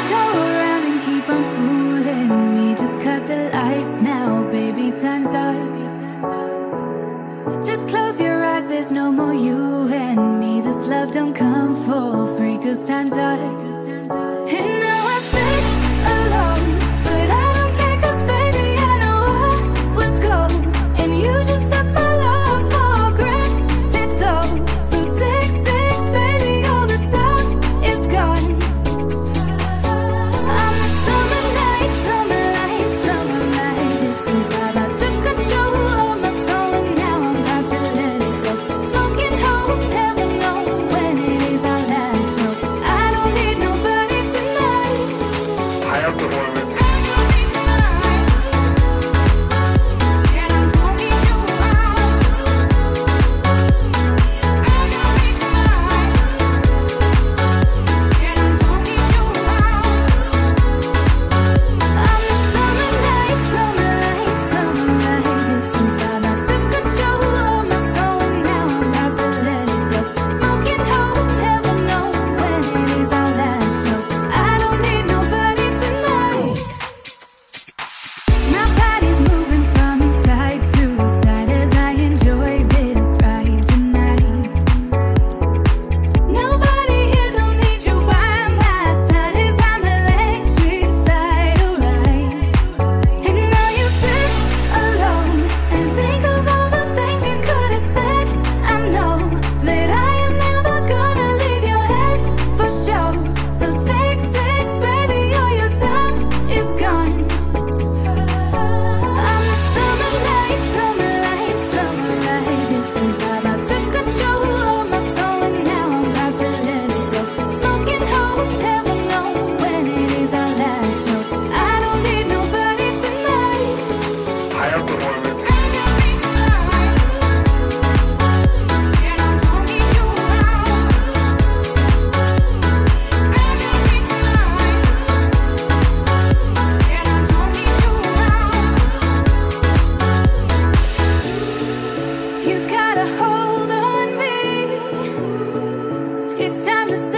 go around and keep on fooling me. Just cut the lights now, baby, time's up. Just close your eyes, there's no more you and me. This love don't come for free, 'cause time's up. And now I sit alone, but I don't care, 'cause baby, I know I was gold, and you just took my love for granted though. So tick, tick, baby, all the time is gone. I'm the summer night, summer light, summer light. It's alive. I took control of my soul, and now I'm about to let it go. Smoking hope, never know when it is our last show. I don't need nobody tonight. I have the woman. I don't need tonight. And I don't need you out. I don't need tonight. And I don't need you out. I'm the summer night, summer light, summer light. It's alive. I took control of my soul, and now I'm about to let it go. Smoking hope, never know when it is our last show. I don't need nobody tonight. My body's moving from side to side as I enjoy this ride tonight. Nobody here don't need you by my side as I'm electrified, alright. And now you sit alone and think of all the things you could have said. I know that I am never gonna leave your head for sure. So tick, tick, baby, all your time is gone. I'm the summer night, summer light, summer light. It's alive. I took control of my soul, and now I'm about to let it go. Smoking hope, never know when it is our last show. I don't need nobody tonight. I have the woman. I don't need tonight. And I don't need you out. I don't need tonight. And I don't need you out. You got a hold on me. It's time to